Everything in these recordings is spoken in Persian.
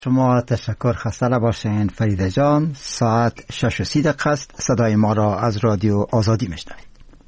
شما تشکر، خسته نباشین فریده جان. ساعت 6:30 است. صدای ما را از رادیو آزادی میشنوید.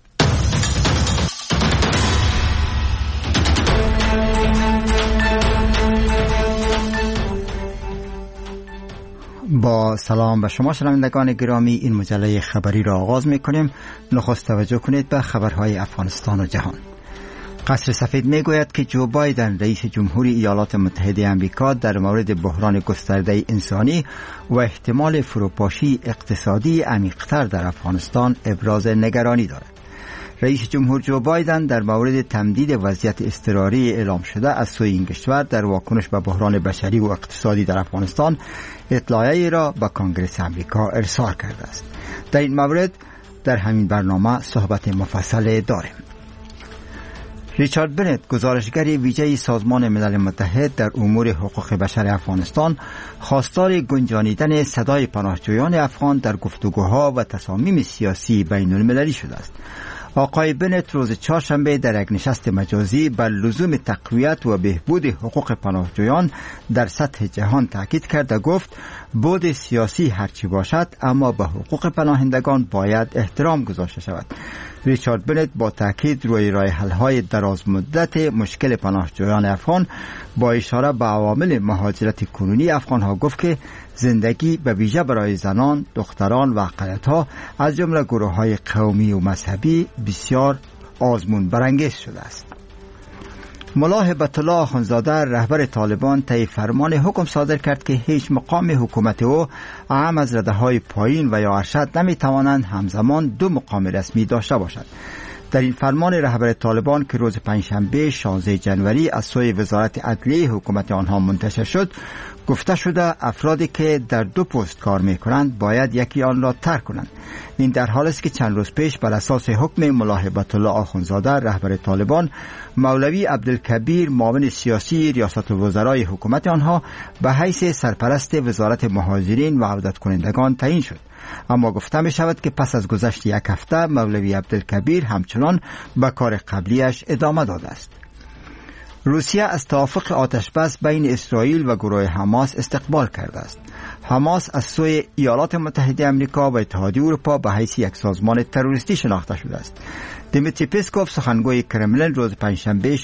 با سلام به شما شنوندگان گرامی، این مجله خبری را آغاز می‌کنیم. نخست توجه کنید به خبرهای افغانستان و جهان. قصر سفید میگوید که جو بایدن رئیس جمهوری ایالات متحده آمریکا در مورد بحران گسترده انسانی و احتمال فروپاشی اقتصادی عمیق‌تر در افغانستان ابراز نگرانی دارد. رئیس جمهور جو بایدن در مورد تمدید وضعیت اضطراری اعلام شده از سوی این کشور در واکنش به بحران بشری و اقتصادی در افغانستان اطلاعیه‌ای را به کانگرس آمریکا ارسال کرده است. در این مورد در همین برنامه صحبت مفصل داریم. ریچارد بنت، گزارشگر ویژه سازمان ملل متحد در امور حقوق بشر افغانستان، خواستار گنجانیدن صدای پناهجویان افغان در گفتگوها و تصامیم سیاسی بین المللی شده است. آقای بنت روز چهارشنبه در یک نشست مجازی بر لزوم تقویت و بهبود حقوق پناهجویان در سطح جهان تاکید کرد و گفت بود سیاسی هرچی باشد اما به حقوق پناهندگان باید احترام گذاشته شود. ریچارد بنت با تاکید روی راه حل‌های دراز مدت مشکل پناهجویان افغان با اشاره به عوامل مهاجرت کنونی افغان‌ها گفت که زندگی به ویژه برای زنان، دختران و اقلیت‌ها از جمله گروه‌های قومی و مذهبی بسیار آزمون برانگیز شده است. ملا هبت الله آخوندزاده رهبر طالبان طی فرمان حکم صادر کرد که هیچ مقام حکومت او اعم از رده‌های پایین و یا ارشد نمی‌توانند همزمان دو مقام رسمی داشته باشند. در این فرمان رهبر طالبان که روز پنجشنبه 16 جنوری از سوی وزارت عدلیه حکومت آنها منتشر شد، گفته شده افرادی که در دو پست کار می‌کنند باید یکی آن را ترک کنند. این در حالی است که چند روز پیش بر اساس حکم ملا هبت الله آخوندزاده رهبر طالبان، مولوی عبدالکبیر معاون سیاسی ریاست الوزرای حکومت آنها به حیث سرپرست وزارت مهاجرین و عودت کنندگان تعیین شد. اما گفته می شود که پس از گذشت یک هفته مولوی عبدالکبیر همچنان به کار قبلیش ادامه داده است. روسیه از توافق آتشبس بین اسرائیل و گروه حماس استقبال کرده است. حماس از سوی ایالات متحده آمریکا و اتحادیه اروپا به حیث یک سازمان تروریستی شناخته شده است. دیمیتری پسکوف سخنگوی کرملین روز پنجشنبه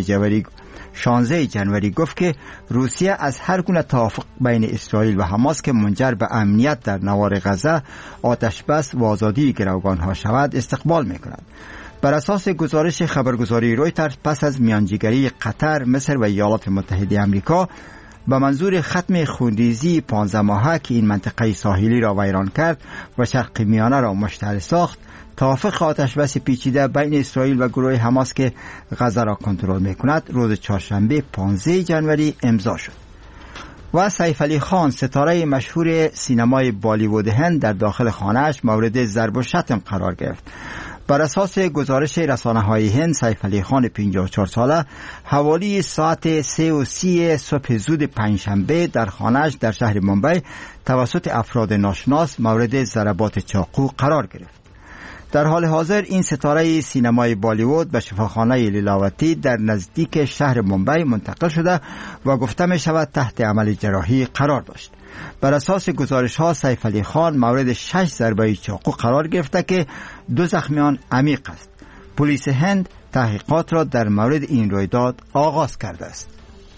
16 جنوری گفت که روسیه از هر گونه توافق بین اسرائیل و حماس که منجر به امنیت در نوار غزه، آتشبس و آزادی گروگانها شود استقبال می‌کند. بر اساس گزارش خبرگزاری رویترز پس از میانجیگری قطر، مصر و ایالات متحده آمریکا به منظور ختم خونریزی 15 ماهه که این منطقه ساحلی را ویران کرد و شرق میانه را مشتعل ساخت، توافق آتشبس پیچیده بین اسرائیل و گروه حماس که غزه را کنترل می‌کند روز چهارشنبه 15 جنوری امضا شد. و سیف علی خان، ستاره مشهور سینمای بالیوود هند، در داخل خانه‌اش مورد ضرب و شتم قرار گرفت. بر اساس گزارش رسانه‌های هند، سیف علی خان 54 ساله حوالی ساعت 3:30 صبح زود پنجشنبه در خانه‌اش در شهر ممبئی توسط افراد ناشناس مورد ضربات چاقو قرار گرفت. در حال حاضر این ستاره سینمای بالیوود به شفاخانه لیلاوتی در نزدیک شهر ممبئی منتقل شده و گفته می شود تحت عمل جراحی قرار داشت. بر اساس گزارش ها سیف علی خان مورد 6 ضربه چاقو قرار گرفته که 2 زخمیان عمیق است. پلیس هند تحقیقات را در مورد این رویداد آغاز کرده است.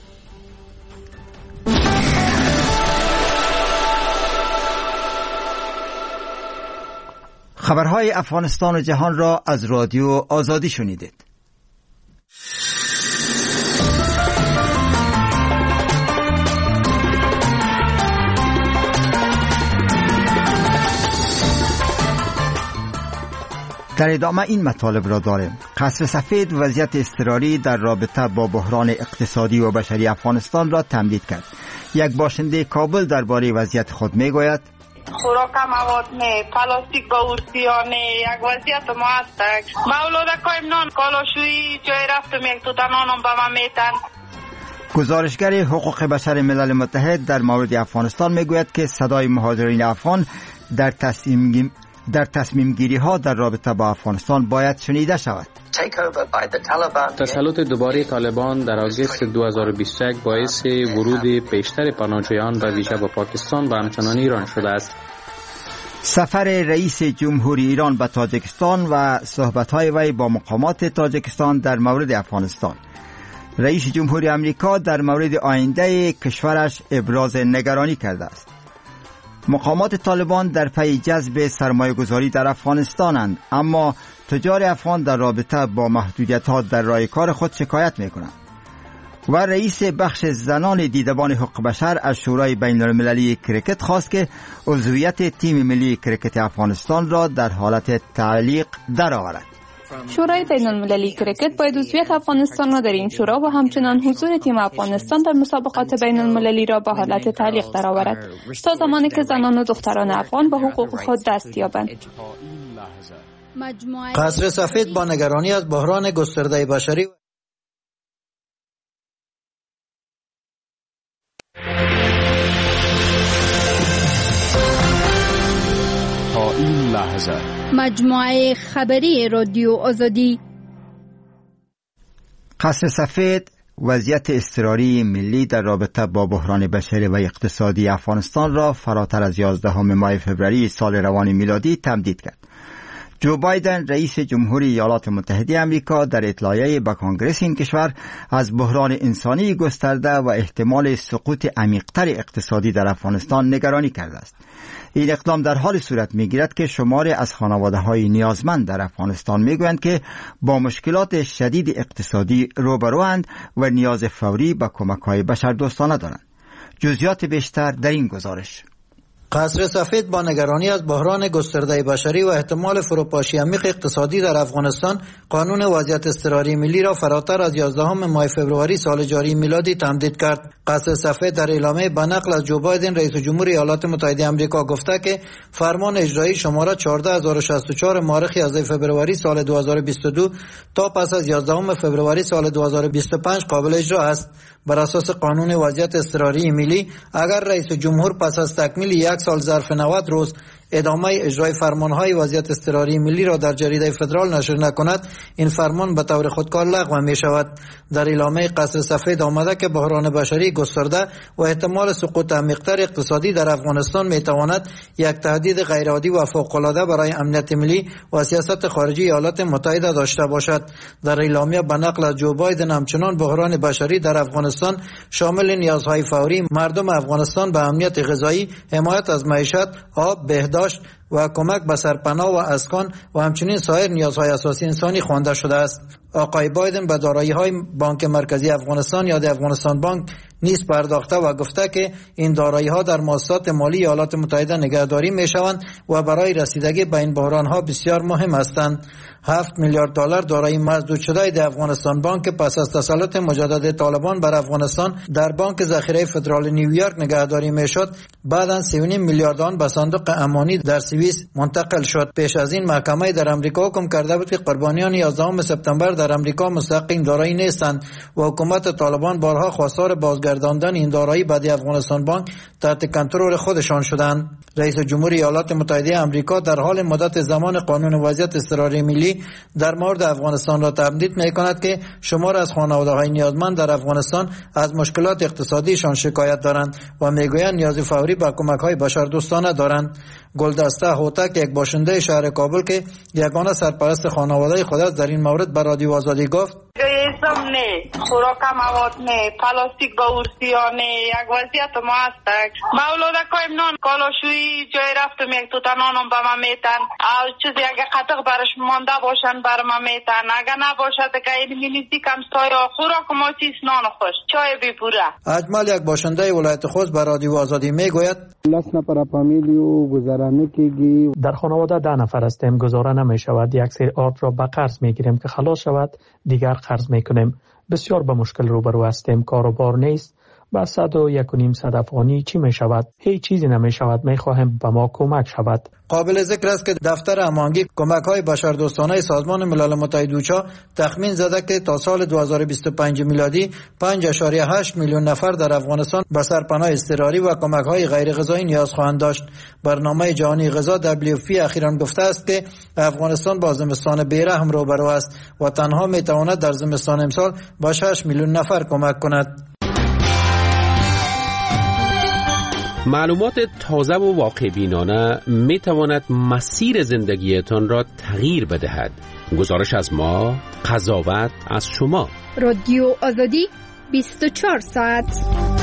خبرهای افغانستان و جهان را از رادیو آزادی شنیدید. در ادامه این مطالب را داریم. قصر سفید وضعیت اضطراری در رابطه با بحران اقتصادی و بشری افغانستان را تمدید کرد. یک باشنده کابل درباره وضعیت خود میگوید: خوراک مواد نه، پلاستیک با ارسیانه، یک وضعیت معتک. مولوده کایم نان کالاشویی جای رفتم یک توتا نانم به من میتن. گزارشگر حقوق بشر ملل متحد در مورد افغانستان میگوید که صدای مهاجرین افغان در در تصمیم گیری ها در رابطه با افغانستان باید شنیده شود. تسلط دوباره طالبان در آگوست 2021 باعث ورود بیشتر پناهجویان و ویژه به پاکستان و همچنان ایران شده است. سفر رئیس جمهوری ایران به تاجیکستان و صحبت‌های وی با مقامات تاجیکستان در مورد افغانستان. رئیس جمهوری آمریکا در مورد آینده کشورش ابراز نگرانی کرده است. مقامات طالبان در پی جذب سرمایه‌گذاری در افغانستانند، اما تجار افغان در رابطه با محدودیت‌ها در راه کار خود شکایت می‌کنند. و رئیس بخش زنان دیدبان حقوق بشر از شورای بین المللی کرکت خواست که عضویت تیم ملی کرکت افغانستان را در حالت تعلیق درآورد. شورای بین المللی کرکت باید عضویت افغانستان را در این شورا و همچنان حضور تیم افغانستان در مسابقات بین المللی را به حالت تعلیق درآورد تا زمانی که زنان و دختران افغان به حقوق خود دست یابند. قصر سفید با نگرانی از بحران گسترده بشری تا این لحظه مجموعه خبری رادیو آزادی. قصر سفید وضعیت اضطراری ملی در رابطه با بحران بشری و اقتصادی افغانستان را فراتر از 11 ماه فوریه سال روان میلادی تمدید کرد. جو بایدن رئیس جمهوری ایالات متحده آمریکا در اطلاعیه به کنگره این کشور از بحران انسانی گسترده و احتمال سقوط عمیق‌تر اقتصادی در افغانستان نگرانی کرده است. این اقدام در حال صورت می‌گیرد که شماری از خانواده‌های نیازمند در افغانستان می‌گویند که با مشکلات شدید اقتصادی روبروند و نیاز فوری به کمک‌های بشردوستانه دارند. جزئیات بیشتر در این گزارش. قصر سفید با نگرانی از بحران گسترده بشری و احتمال فروپاشی عمیق اقتصادی در افغانستان قانون وضعیت اضطراری ملی را فراتر از 11 ماه فوریه سال جاری میلادی تمدید کرد. قصر سفید در اعلامیه به نقل از جو بایدن رئیس جمهور ایالات متحده آمریکا گفته که فرمان اجرایی شماره 14064 مورخ 11 فوریه سال 2022 تا پس از 11 فوریه سال 2025 قابل اجرا است. بر اساس قانون وضعیت اضطراری ملی، اگر رئیس جمهور پس از تکمیل 1 سال ظرف 90 روز ادامه اجرای فرمانهای وضعیت اضطراری ملی را در جریده فدرال نشر نکند، این فرمان به طور خودکار لغو می شود. در اعلامیه قصر سفید آمده که بحران بشری گسترده و احتمال سقوط عمیق‌تر اقتصادی در افغانستان می تواند یک تهدید غیرعادی و فوق‌العاده برای امنیت ملی و سیاست خارجی ایالات متحده داشته باشد. در اعلامیه به نقل از جو بایدن همچنان بحران بشری در افغانستان شامل نیازهای فوری مردم افغانستان به امنیت غذایی، حمایت از معیشت، آب، بهداشت و کمک به سرپناه و اسکان و همچنین سایر نیازهای اساسی انسانی خوانده شده است. آقای بایدن به دارایی‌های بانک مرکزی افغانستان یا افغانستان بانک نیز پرداخته و گفته که این دارایی‌ها در مؤسسات مالی ایالات متحده نگهداری می‌شوند و برای رسیدگی به این بحران‌ها بسیار مهم هستند. 7 میلیارد دلار دارایی مسدود شده در افغانستان بانک پس از تسلط مجدد طالبان بر افغانستان در بانک ذخیره فدرال نیویورک نگهداری می‌شد. بعداً 3.5 میلیارد آن به صندوق امانی در سوئیس منتقل شد. پیش از این محکمه در آمریکا حکم کرده بود که قربانیان 11 سپتامبر در آمریکا مستحق این دارایی نیستند و حکومت طالبان بارها خواستار بازگرداندن این دارایی به افغانستان بانک تحت کنترل خودشان شدند. رئیس جمهور ایالات متحده آمریکا در حال مدت زمان قانون وضعیت اضطراری ملی در مورد افغانستان را تمدید می‌کند که شمار از خانواده‌های نیازمند در افغانستان از مشکلات اقتصادیشان شکایت دارند و میگویند نیاز فوری به کمک‌های بشردوستانه دارند. گلدسته هوتک، یک باشنده شهر کابل که یگانه سرپرست خانواده خود است، در این مورد به رادیو آزادی گفت: اسم نه، خوراک مواد نه، پلاستیک با ورسیا نه، یک وضعیت ما هستک. مولوده کایم نان کالاشویی جای رفتم یک توتا نانم به ما میتن، او چیزی اگه قطق برش مانده باشن بر ما میتن، اگه نباشد که این مینیزی کم سایا خوراک ما چیز نان خوش چای بی پوره. اجمل، یک باشنده ولایت خوست، به رادیو آزادی میگوید: در خانواده 10 نفر هستیم، گزاره نمی شود. یک سری آرد را به قرض می گیریم که خلاص شود دیگر قرض می کنیم. بسیار به مشکل روبرو هستیم، کار و بار نیست با 101.5 افغانی چی می شود؟ هیچ چیزی نمی شود. می خواهیم به ما کمک شود. قابل ذکر است که دفتر هماهنگی کمک‌های بشردوستانه سازمان ملل متحد اوچا تخمین زده که تا سال 2025 میلادی 5.8 میلیون نفر در افغانستان به سرپناه اضطراری و کمک‌های غیر غذایی نیاز خواهند داشت. برنامه جهانی غذا WFP اخیراً گفته است که افغانستان با زمستان بیرحم روبرو است و تنها می‌تواند در زمستان امسال با 6 میلیون نفر کمک کند. معلومات تازه و واقع بینانه می تواند مسیر زندگیتان را تغییر بدهد. گزارش از ما، قضاوت از شما. رادیو آزادی 24 ساعت.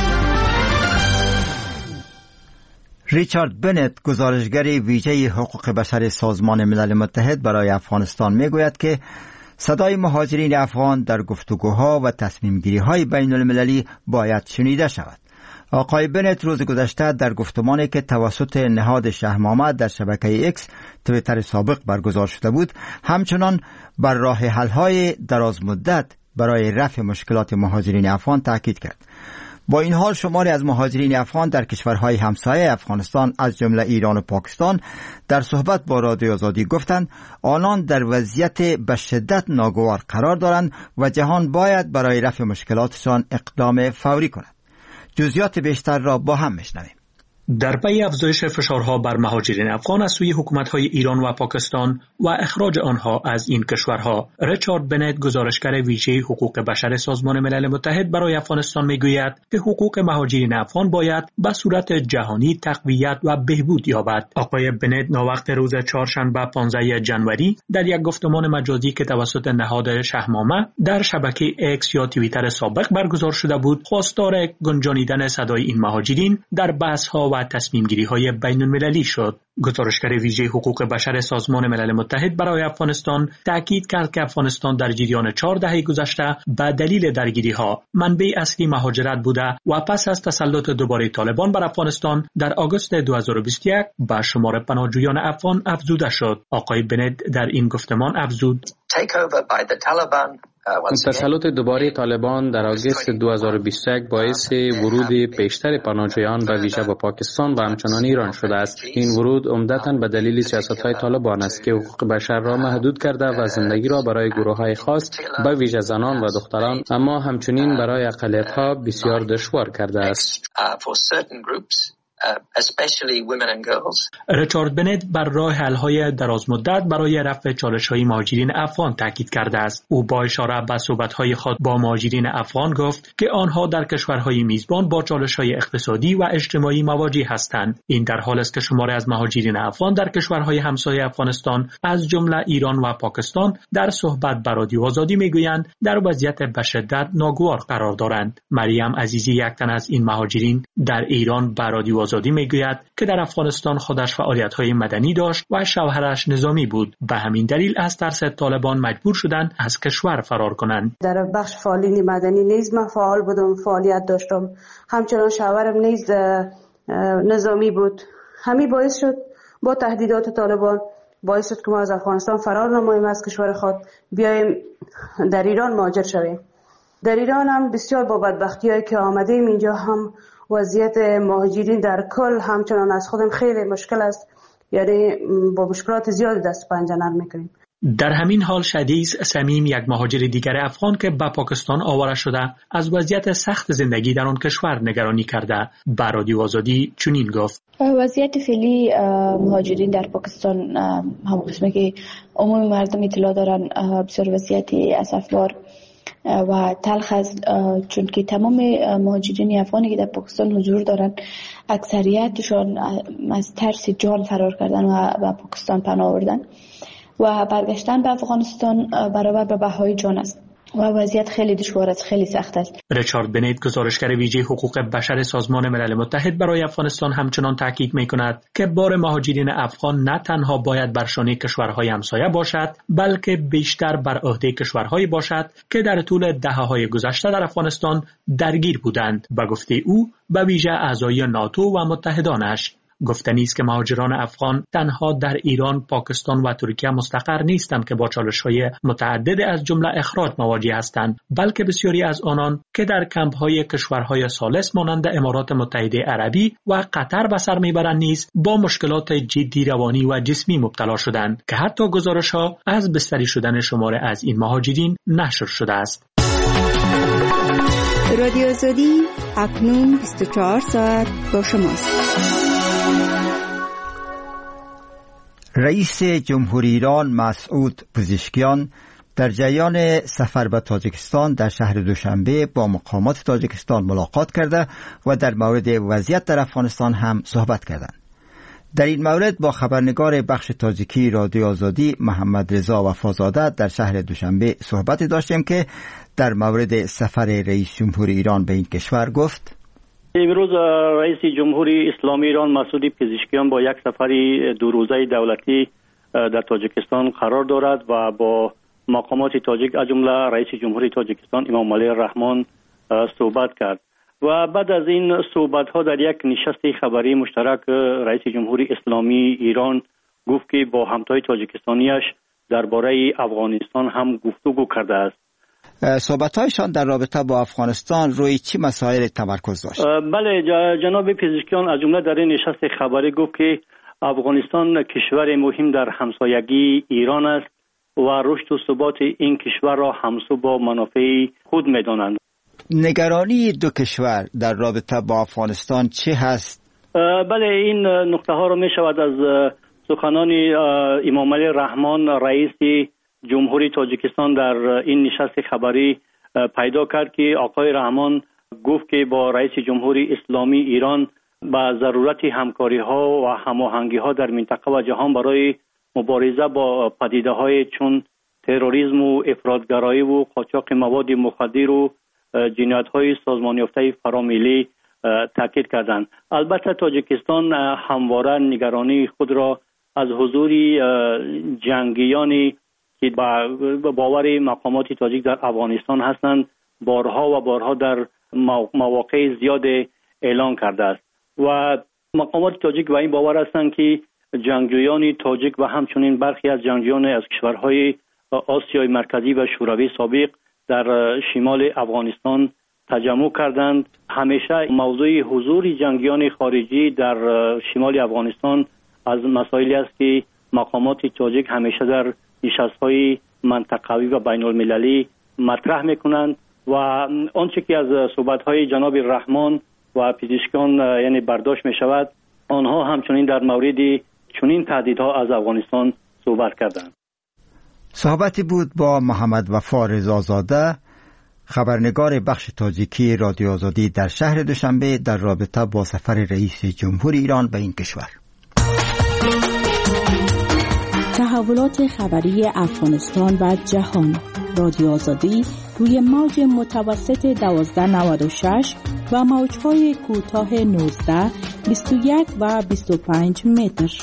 ریچارد بنت، گزارشگر ویژه حقوق بشر سازمان ملل متحد برای افغانستان، می گوید که صدای مهاجرین افغان در گفتگوها و تصمیم گیری های بین المللی باید شنیده شود. آقای بنت روز گذشته در گفتمانی که توسط نهاد شهرمحمد در شبکه اکس توییتر سابق برگزار شده بود، همچنان بر راه حل‌های دراز مدت برای رفع مشکلات مهاجرین افغان تاکید کرد. با این حال شماری از مهاجرین افغان در کشورهای همسایه افغانستان از جمله ایران و پاکستان در صحبت با رادیو آزادی گفتند آنان در وضعیت به شدت ناگوار قرار دارند و جهان باید برای رفع مشکلاتشان اقدام فوری کند. جزئیات بیشتر را با هم میشنویم. در پی افزایش فشارها بر مهاجرین افغان از سوی حکومت‌های ایران و پاکستان و اخراج آنها از این کشورها، ریچارد بنت، گزارشگر ویژه حقوق بشر سازمان ملل متحد برای افغانستان میگوید که حقوق مهاجرین افغان باید به صورت جهانی تقویت و بهبود یابد. آقای بنت ناوقت روز چهارشنبه 15 ژانویه در یک گفتمان مجازی که توسط نهاد شهرنامه در شبکه اکس یا توییتر سابق برگزار شده بود، خواستار گنجانیدن صدای این مهاجرین در بحث‌ها و تصمیم‌گیری‌های بین‌المللی شد. گزارشگر ویژه حقوق بشر سازمان ملل متحد برای افغانستان تاکید کرد که افغانستان در جریان 4 دهه گذشته به دلیل درگیری‌ها منبع اصلی مهاجرت بوده و پس از تسلط دوباره طالبان بر افغانستان در آگوست 2021 به شمار پناهجویان افغان افزوده شد. آقای بنت در این گفتمان افزود: تسلط دوباره طالبان در آگوست 2021 باعث ورود بیشتر پناهجویان به ویژه به پاکستان و همچنان ایران شده است. این ورود عمدتاً به دلیل سیاست‌های طالبان است که حقوق بشر را محدود کرده و زندگی را برای گروه‌های خاص به ویژه زنان و دختران، اما همچنین برای اقلیت‌ها بسیار دشوار کرده است. ریچارد بنت بر راه حل‌های درازمدت برای رفع چالش‌های مهاجرین افغان تاکید کرده است. او با اشاره به صحبت‌های خود با مهاجرین افغان گفت که آنها در کشورهای میزبان با چالش‌های اقتصادی و اجتماعی مواجه هستند. این در حالی است که شماری از مهاجرین افغان در کشورهای همسایه افغانستان از جمله ایران و پاکستان در صحبت با رادیو آزادی میگویند در وضعیت به شدت ناگوار قرار دارند. مریم عزیزی، یک تن از این مهاجرین، در ایران با رادیو آزادی میگوید که در افغانستان خودش فعالیت‌های مدنی داشت و شوهرش نظامی بود. به همین دلیل از ترس طالبان مجبور شدند از کشور فرار کنند. در بخش فعالیت مدنی نیز من فعال بودم، فعالیت داشتم. همچنان شوهرم نیز نظامی بود. همین باعث شد با تهدیدات طالبان باعث شد که ما از افغانستان فرار نماییم، از کشور خود بیایم در ایران مهاجر شویم. در ایران هم بسیار با بدبختی‌هایی که آمدیم اینجا هم وضعیت مهاجرین در کل همچنان از خودم خیلی مشکل است، یعنی با مشکلات زیادی دست پنجه نرم میکنیم. در همین حال شدیس سمیم، یک مهاجر دیگر افغان که به پاکستان آواره شده، از وضعیت سخت زندگی در آن کشور نگرانی کرده. به رادیو آزادی چنین گفت: وضعیت فعلی مهاجرین در پاکستان، هم قسمی که عموم مردم اطلاع دارن، بسیار وضعیت اسفبار و تلخ است، چون که تمام مهاجرین افغانی که در پاکستان حضور دارند اکثریتشان از ترس جان فرار کردن و به پاکستان پناه آوردن و برگشتن به افغانستان برابر به بهای جان است و وضعیت خیلی دشوار است، خیلی سخت است. ریچارد بنت، گزارشگر ویژه حقوق بشر سازمان ملل متحد برای افغانستان، همچنان تاکید می‌کند که بار مهاجرین افغان نه تنها باید بر شانه کشورهای همسایه باشد، بلکه بیشتر بر عهده کشورهایی باشد که در طول دهه‌های گذشته در افغانستان درگیر بودند. به گفته او، به ویژه اعضای ناتو و متحدانش. گفتنی است که مهاجران افغان تنها در ایران، پاکستان و ترکیه مستقر نیستند که با چالش‌های متعدد از جمله اخراج مواجه هستند، بلکه بسیاری از آنان که در کمپ‌های کشورهای ثالث مانند امارات متحده عربی و قطر به سر میبرند نیز با مشکلات جدی روانی و جسمی مبتلا شدند که حتی گزارش‌ها از بستری شدن شمار از این مهاجرین نشر شده است. رادیو آزادی اکنون 24 ساعت با شماست. رئیس جمهوری ایران مسعود پزشکیان در جریان سفر به تاجیکستان در شهر دوشنبه با مقامات تاجیکستان ملاقات کرده و در مورد وضعیت در افغانستان هم صحبت کردند. در این مورد با خبرنگار بخش تاجیکی رادیو آزادی محمد رضا وفازاده در شهر دوشنبه صحبت داشتیم که در مورد سفر رئیس جمهوری ایران به این کشور گفت: امروز رئیس جمهوری اسلامی ایران مسعود پزشکیان با یک سفری دو روزه دولتی در تاجیکستان قرار دارد و با مقامات تاجیک از جمله رئیس جمهوری تاجیکستان امام علی الرحمن صحبت کرد و بعد از این صحبت ها در یک نشست خبری مشترک رئیس جمهوری اسلامی ایران گفت که با همتای تاجیکستانیش درباره افغانستان هم گفتگو کرده است. صحبت‌هایشان در رابطه با افغانستان روی چه مسائل تمرکز داشت؟ بله، جناب پزشکیان از جمله در این نشست خبری گفت که افغانستان کشور مهم در همسایگی ایران است و رشد و ثبات این کشور را همسو با منافع خود می‌دانند. نگرانی دو کشور در رابطه با افغانستان چه هست؟ بله، این نقطه ها را می شود از سخنان امام علی الرحمن رئیس جمهوری تاجیکستان در این نشست خبری پیدا کرد که آقای رحمان گفت که با رئیس جمهوری اسلامی ایران با ضرورت همکاری ها و هماهنگی ها در منطقه و جهان برای مبارزه با پدیده های چون تروریسم و افراطگرایی و قاچاق مواد مخدر و جنایت های سازمان یافته فراملی تاکید کردند. البته تاجیکستان همواره نگرانی خود را از حضور جنگیانی که با باور مقامات تاجیک در افغانستان هستند بارها و بارها در مواقع زیاد اعلان کرده است و مقامات تاجیک و این باور هستند که جنگجویان تاجیک و همچنین برخی از جنگجویان از کشورهای آسیای مرکزی و شوروی سابق در شمال افغانستان تجمع کردند. همیشه موضوع حضور جنگیان خارجی در شمال افغانستان از مسائلی است که مقامات تاجیک همیشه در نشست‌های منطقوی و بین المللی مطرح میکنند و آنچه که از صحبت‌های جناب رحمان و پزشکان یعنی برداشت میشود، آنها همچنین در مورد چنین تهدیدها از افغانستان صحبت کردند. صحبتی بود با محمد وفا رضازاده، خبرنگار بخش تاجیکی رادیو آزادی در شهر دوشنبه در رابطه با سفر رئیس جمهوری ایران به این کشور. تحولات خبری افغانستان و جهان. رادیو آزادی روی موج متوسط 1296 و موج‌های کوتاه 19، 21 و 25 متر.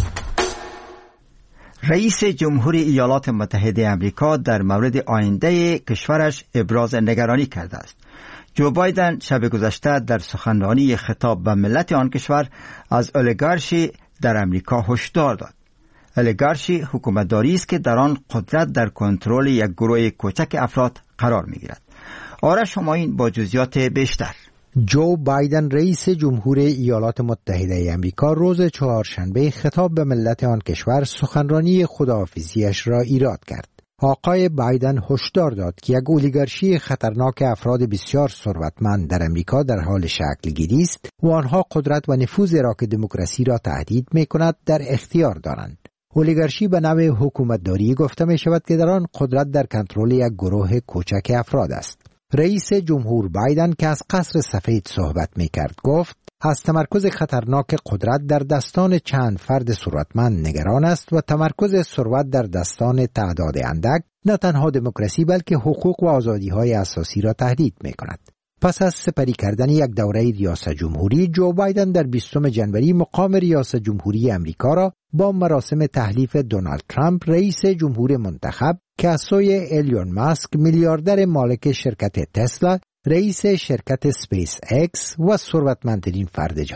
رئیس جمهوری ایالات متحده آمریکا در مورد آینده کشورش ابراز نگرانی کرده است. جو بایدن شب گذشته در سخنرانی خطاب به ملت آن کشور از اولیگارشی در آمریکا هشدار داد. اولیگارشی حکومتداری است که در آن قدرت در کنترل یک گروه کوچک افراد قرار می‌گیرد. آرش همایون با جزئیات بیشتر. جو بایدن رئیس جمهوری ایالات متحده آمریکا روز چهارشنبه خطاب به ملت آن کشور سخنرانی خداحافظی‌اش را ایراد کرد. آقای بایدن هشدار داد که یک اولیگارشی خطرناک افراد بسیار ثروتمند در آمریکا در حال شکل گیری است و آنها قدرت و نفوذ راک دموکراسی را تهدید می‌کند در اختیار دارند. اولیگارشی به نوع حکومتداری گفته می شود که در آن قدرت در کنترل یک گروه کوچک افراد است. رئیس جمهور بایدن که از قصر سفید صحبت می کرد گفت از تمرکز خطرناک قدرت در دستان چند فرد ثروتمند نگران است و تمرکز ثروت در دستان تعداد اندک نه تنها دموکراسی بلکه حقوق و آزادی‌های اساسی را تهدید می کند. پس از سپری کردن یک دوره ریاست جمهوری، جو بایدن در 20 جنوری مقام ریاست جمهوری امریکا را با مراسم تحلیف دونالد ترامپ رئیس جمهور منتخب که از سوی ایلون ماسک میلیاردر مالک شرکت تسلا، رئیس شرکت سپیس اکس و ثروتمندترین فرد جهان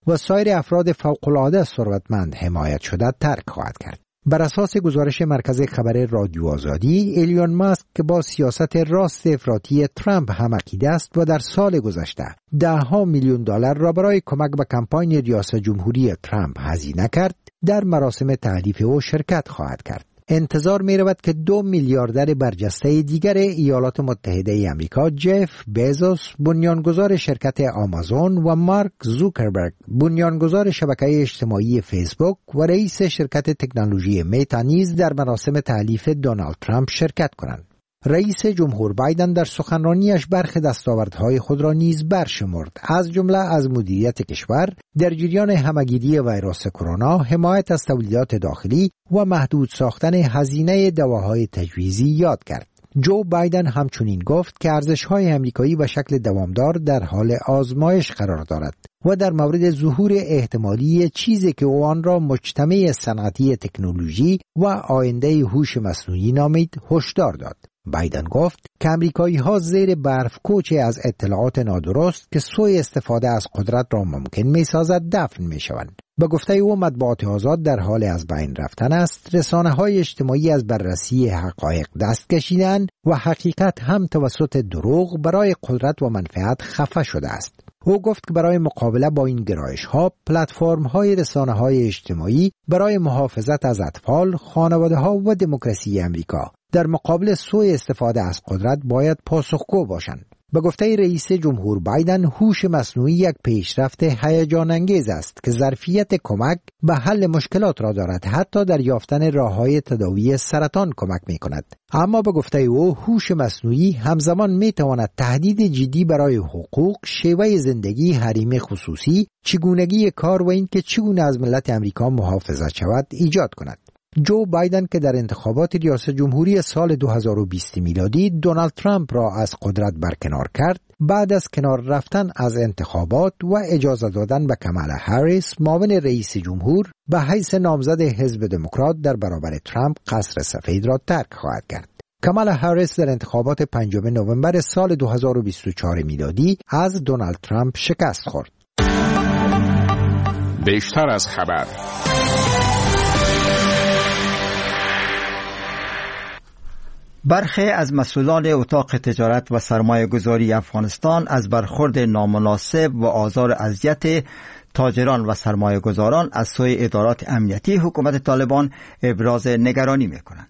و سایر افراد فوق‌العاده ثروتمند حمایت شده ترک خواهد کرد. بر اساس گزارش مرکز خبر رادیو آزادی، ایلون ماسک که با سیاست راست افراطی ترامپ هم عقیده است و در سال گذشته $10 میلیون را برای کمک به کمپاین ریاست جمهوری ترامپ هزینه کرد، در مراسم تحلیف او شرکت خواهد کرد. انتظار می رود که 2 میلیاردر برجسته دیگر ایالات متحده آمریکا، جف بیزوس بنیانگذار شرکت آمازون و مارک زوکربرگ بنیانگذار شبکه اجتماعی فیسبوک و رئیس شرکت تکنولوژی متا نیز در مراسم تحلیف دونالد ترامپ شرکت کنند. رئیس جمهور بایدن در سخنرانیش برخی دستاوردهای خود را نیز برشمرد، از جمله از مدیریت کشور در جریان همهگیری ویروس کرونا، حمایت از تولیدات داخلی و محدود ساختن هزینه دواهای تجویزی یاد کرد. جو بایدن همچنین گفت که ارزش‌های آمریکایی به شکل دوامدار در حال آزمایش قرار دارد و در مورد ظهور احتمالی چیزی که او آن را مجتمع صنعتی تکنولوژی و آینده هوش مصنوعی نامید هشدار داد. بایدن گفت که امریکایی‌ها زیر برف کوچه از اطلاعات نادرست که سوء استفاده از قدرت را ممکن می‌سازد دفن می‌شوند. به گفته او مطبوعات آزاد در حال از بین رفتن است، رسانه‌های اجتماعی از بررسی حقایق دست کشیدند و حقیقت هم توسط دروغ برای قدرت و منفعت خفه شده است. او گفت که برای مقابله با این گرایش‌ها، پلتفرم‌های رسانه‌های اجتماعی برای محافظت از اطفال، خانواده‌ها و دموکراسی آمریکا در مقابل سوء استفاده از قدرت باید پاسخگو باشند. به گفته رئیس جمهور بایدن، هوش مصنوعی یک پیشرفت هیجان انگیز است که ظرفیت کمک به حل مشکلات را دارد، حتی در یافتن راه‌های تداوی سرطان کمک می‌کند. اما به گفته او، هوش مصنوعی همزمان می‌تواند تهدید جدی برای حقوق، شیوه زندگی، حریم خصوصی، چگونگی کار و اینکه چگونه از ملت آمریکا محافظت شود ایجاد کند. جو بایدن که در انتخابات ریاست جمهوری سال 2020 میلادی دونالد ترامپ را از قدرت برکنار کرد، بعد از کنار رفتن از انتخابات و اجازه دادن به کامالا هریس معاون رئیس جمهور به حیث نامزد حزب دموکرات در برابر ترامپ، قصر سفید را ترک خواهد کرد. کامالا هریس در انتخابات 5 نوامبر سال 2024 میلادی از دونالد ترامپ شکست خورد. بیشتر از خبر. برخی از مسئولان اتاق تجارت و سرمایه گذاری افغانستان از برخورد نامناسب و آزار و اذیت تاجران و سرمایه گذاران از سوی ادارات امنیتی حکومت طالبان ابراز نگرانی می کنند.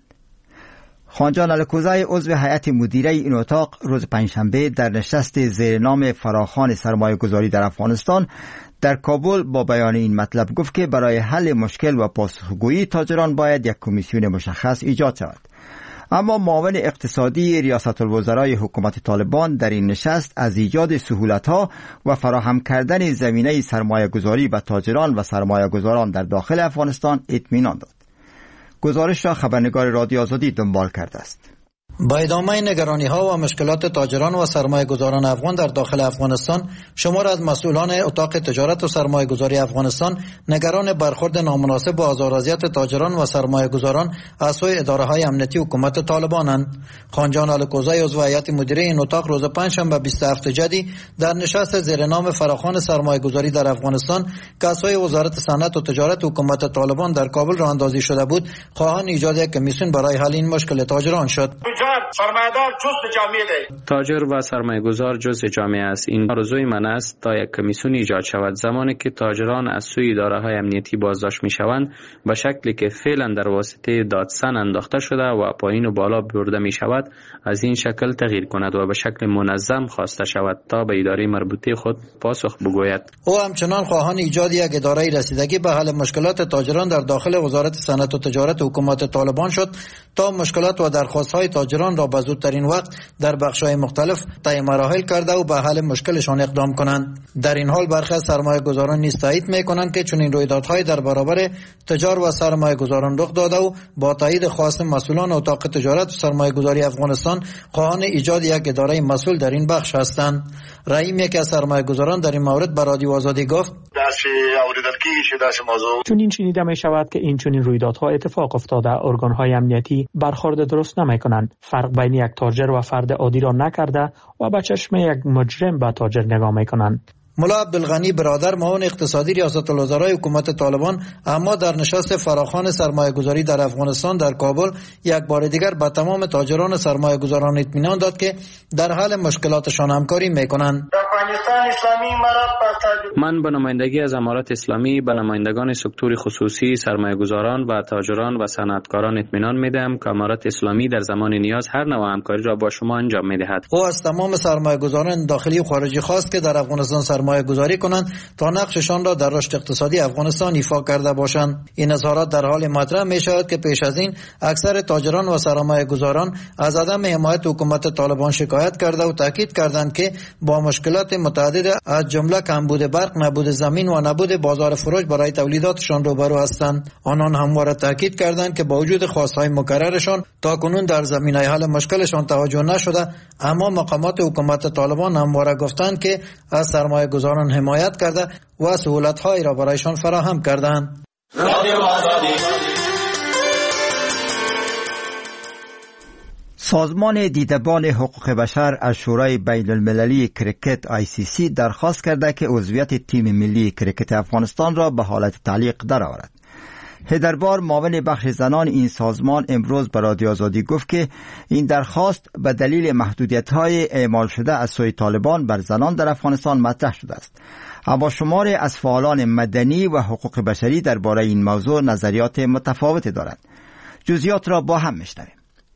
خانجان الکوزای عضو هیئت مدیره این اتاق روز پنجشنبه در نشست زیر نام فراخوان سرمایه گذاری در افغانستان در کابل با بیان این مطلب گفت که برای حل مشکل و پاسخگویی تاجران باید یک کمیسیون مشخص ایجاد شود. اما معاون اقتصادی ریاست الوزرای حکومت طالبان در این نشست از ایجاد سهولت‌ها و فراهم کردن زمینه سرمایه گذاری به تاجران و سرمایه گذاران در داخل افغانستان اطمینان داد. گزارش را خبرنگار رادیو آزادی دنبال کرده است. با ادامه نگرانی‌ها و مشکلات تاجران و سرمایه‌گذاران افغان در داخل افغانستان، شمار از مسئولان اتاق تجارت و سرمایه‌گذاری افغانستان نگران برخورد نامناسب و آزار و اذیت تاجران و سرمایه‌گذاران از سوی اداره‌های امنیتی حکومت طالبانند. خانجان الکوزای عضو هیئت مدیره این اتاق روز پنجشنبه 27 جدی در نشست زیر نام فراخوان سرمایه‌گذاری در افغانستان که از سوی وزارت صنعت و تجارت حکومت طالبان در کابل راه اندازی شده بود، خواهان ایجاد یک کمیسیون برای حل این مشکل تاجران شد. سرمایه‌دار جزء جامعه است. تاجر و سرمایه‌گذار جزء جامعه است. این آرزوی من است تا یک کمیسیون ایجاد شود. زمانی که تاجران از سوی اداره‌های امنیتی بازداشت می‌شوند، به شکلی که فعلا در واسطه دادسن انداخته شده و پایین و بالا برده می‌شود، از این شکل تغییر کند و به شکل منظم خواسته شود تا به اداره مربوطه خود پاسخ بگوید. او همچنان خواهان ایجاد یک اداره رسیدگی به حل مشکلات تاجران در داخل وزارت صنعت و تجارت حکومت طالبان شد تا مشکلات و درخواست‌های تاجران را به زودترین وقت در بخش‌های مختلف طی مراحل کرده و به حل مشکلشان اقدام کنند. در این حال برخی از سرمایه‌گذاران نیز تایید می‌کنند که چنین رویدادهای در برابر تجار و سرمایه‌گذاران رخ داده و با تایید خواست مسئولان اتاق تجارت و سرمایه‌گذاری افغانستان خواهان ایجاد یک اداره مسئول در این بخش هستند. رحیم، یکی از سرمایه‌گذاران، در این مورد به رادیو آزادی گفت: چون شنیده می شود که این چنین رویدادها اتفاق افتاده، ارگان‌های امنیتی برخورد درست نمی‌کنند، فرق بین یک تاجر و فرد عادی را نکرده و به چشم یک مجرم به تاجر نگاه می‌کنند. ملا عبدالغنی برادر معاون اقتصادی ریاست الوزرای حکومت طالبان اما در نشست فراخوان سرمایه‌گذاری در افغانستان در کابل یک بار دیگر به تمام تاجران سرمایه‌گذاران اطمینان داد که در حل مشکلاتشان همکاری میکنند. من به نمایندگی از امارت اسلامی به نمایندگان سکتور خصوصی، سرمایه‌گذاران و تاجران و صنعتکاران اطمینان میدهم که امارت اسلامی در زمان نیاز هر نوع همکاری را با شما انجام میدهد. او از تمام سرمایه‌گذاران داخلی و خارجی خواست که در افغانستان سرمایه‌گذاری کنند تا نقششان را در رشد اقتصادی افغانستان ایفا کرده باشند. این اظهارات در حال مطرح می‌شود که پیش از این اکثر تاجران و سرمایه‌گذاران از عدم حمایت حکومت طالبان شکایت کرده و تاکید کردند که با مشکلات متعدد از جمله کمبود برق، نبود زمین و نبود بازار فروش برای تولیداتشان روبرو هستند. آنان همواره تاکید کردند که با وجود خواستهای مکررشان تاکنون در زمینه حل مشکلشان توجه نشده، اما مقامات حکومت طالبان همواره گفتند که از سرمایه‌گذاران حمایت کرده و سهولت‌هایی را برایشان فراهم کردند. سازمان دیدبان حقوق بشر از شورای بین المللی کرکت ICC درخواست کرده که عضویت تیم ملی کرکت افغانستان را به حالت تعلیق درآورد. هیدربار معاون بخش زنان این سازمان امروز به رادیو آزادی گفت که این درخواست به دلیل محدودیت‌های اعمال شده از سوی طالبان بر زنان در افغانستان مطرح شده است. اما شماری از فعالان مدنی و حقوق بشری درباره این موضوع نظریات متفاوتی دارند. جزئیات را با هم میشنویم.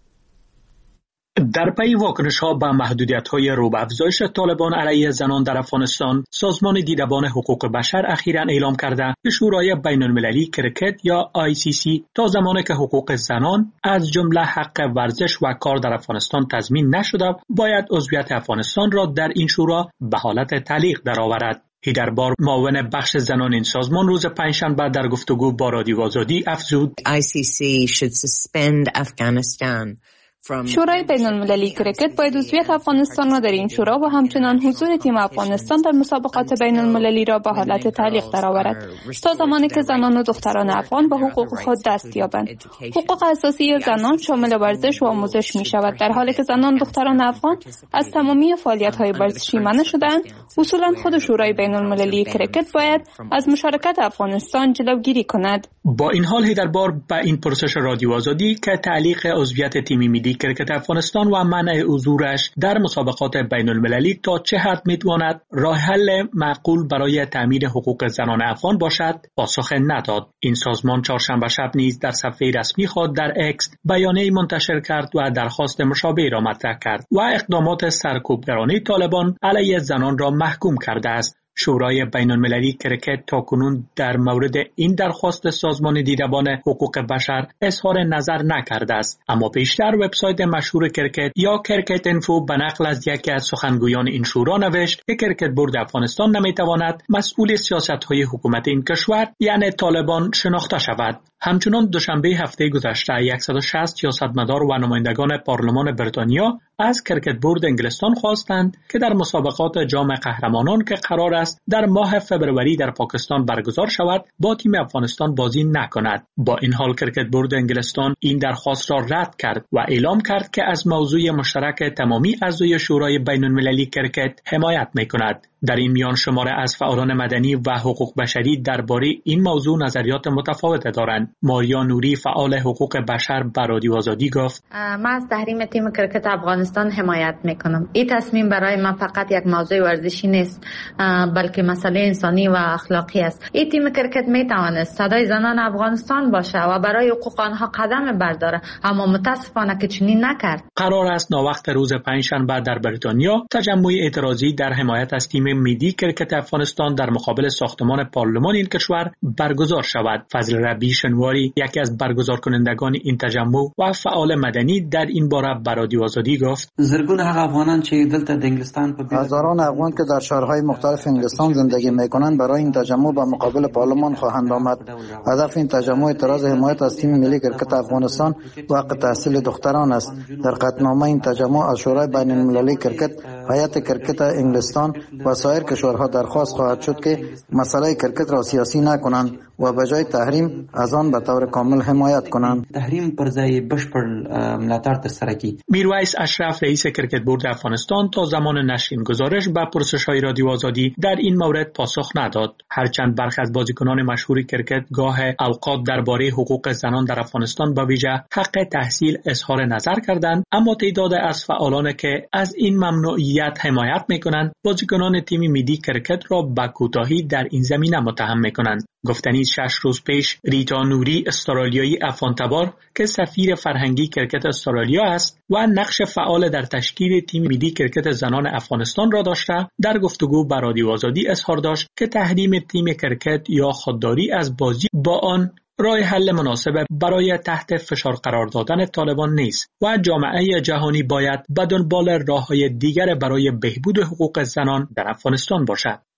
در پی واکنش‌ها به محدودیت‌های رو به افزایش طالبان علیه زنان در افغانستان، سازمان دیدبان حقوق بشر اخیراً اعلام کرده که شورای بین‌المللی کرکت یا ICC تا زمانی که حقوق زنان از جمله حق ورزش و کار در افغانستان تضمین نشده، باید عضویت افغانستان را در این شورا به حالت تعلیق درآورد. هیدربار معاون بخش زنان این سازمان روز پنجشنبه در گفتگو با رادیو آزادی افزود ICC should suspend Afghanistan. شورای بین المللی کرکت باید عضویت افغانستان را در این شورا و همچنان حضور تیم افغانستان در مسابقات بین المللی را به حالت تعلیق درآورد تا زمانی که زنان و دختران افغان به حقوق خود دست یابند. حقوق اساسی زنان شامل ورزش و آموزش می شود، در حالی که زنان و دختران افغان از تمامی فعالیت‌های ورزشی منع شده‌اند. اصولا خود شورای بین المللی کرکت باید از مشارکت افغانستان جلوگیری کند. با این حال هیدربار به این پرسش رادیو آزادی که تعلیق عضویت تیم ملی کرکت افغانستان و منع حضورش در مسابقات بین المللی تا چه حد میتواند راه حل معقول برای تامین حقوق زنان افغان باشد پاسخ نداد. این سازمان چهارشنبه شب نیز در صفحه رسمی خود در اکس بیانیه‌ای منتشر کرد و درخواست مشابه را مطرح کرد و اقدامات سرکوبگرانه طالبان علیه زنان را محکوم کرده است. شورای بین المللی کرکت تاکنون در مورد این درخواست سازمان دیدبان حقوق بشر اظهار نظر نکرده است، اما پیشتر وبسایت مشهور کرکت یا کرکت انفو به نقل از یکی از سخنگویان این شورا نوشت که کرکت بورد افغانستان نمیتواند مسئول سیاست‌های حکومت این کشور یعنی طالبان شناخته شود. همچنان دوشنبه هفته گذشته 160 سیاستمدار و نمایندگان پارلمان بریتانیا از کرکت بورد انگلستان خواستند که در مسابقات جام قهرمانان که قرار است در ماه فبروری در پاکستان برگزار شود با تیم افغانستان بازی نکند. با این حال کرکت بورد انگلستان این درخواست را رد کرد و اعلام کرد که از موضوع مشترک تمامی اعضای شورای بین المللی کرکت حمایت می‌کند. در این میان شماره از فعالان مدنی و حقوق بشری درباره این موضوع نظریات متفاوت دارند. ماریا نوری فعال حقوق بشر به رادیو آزادی گفت: من از تحریم تیم کرکت افغانستان حمایت میکنم. این تصمیم برای من فقط یک موضوع ورزشی نیست، بلکه مسئله انسانی و اخلاقی است. این تیم کرکت میتواند صدای زنان افغانستان باشه و برای حقوق آنها قدم برداره، اما متاسفانه که چنین نکرد. قرار است ناوقت روز پنجشنبه در بریتانیا تجمع اعتراضی در حمایت از تیم ملی کرکت افغانستان در مقابل ساختمان پارلمان این کشور برگزار شود. فضل ربی شنواری یکی از برگزار کنندگان این تجمع و فعال مدنی در این باره به رادیو آزادی گفت: زرگون هغه افغانان چې دلته د انګلستان په هزاران افغان که در شهرهای مختلف انگلستان زندگی میکنند برای این تجمع به مقابل پارلمان خواهند آمد. هدف این تجمع اعتراض حمایت از تیم ملی کرکت افغانستان و حق تحصیل دختران است. در قطعنامه این تجمع از شورای بین المللی کرکت، هیئت کرکت انگلستان و سایر کشورها درخواست خواهد شد که مسئله کرکت را سیاسی نکنند و به جای تحریم از آن به طور کامل حمایت کنند. تحریم پر ځای بشپړ ملاتړ ترسره کړي. میرویس اشرف رئیس کرکت بورد افغانستان تا زمان نشر گزارش به پرسش‌های رادیو آزادی در این مورد پاسخ نداد. هرچند برخی از بازیکنان مشهور کرکت گاه اوقات درباره حقوق زنان در افغانستان به ویژه حق تحصیل اظهار نظر کردند، اما تعداد از فعالان که از این ممنوعیت حمایت می‌کنند بازیکنان تیم ملی کرکت را به کوتاهی در این زمینه متهم می‌کنند. گفتنی 6 روز پیش ریتا نوری استرالیایی افغان‌تبار که سفیر فرهنگی کرکت استرالیا است و نقش فعال در تشکیل تیم ملی کرکت زنان افغانستان را داشته، در گفتگو با رادیو آزادی اظهار داشت که تحریم تیم کرکت یا خودداری از بازی با آن راه حل مناسب برای تحت فشار قرار دادن طالبان نیست و جامعه جهانی باید به دنبال راه‌های دیگر برای بهبود حقوق زنان در افغانستان باشد.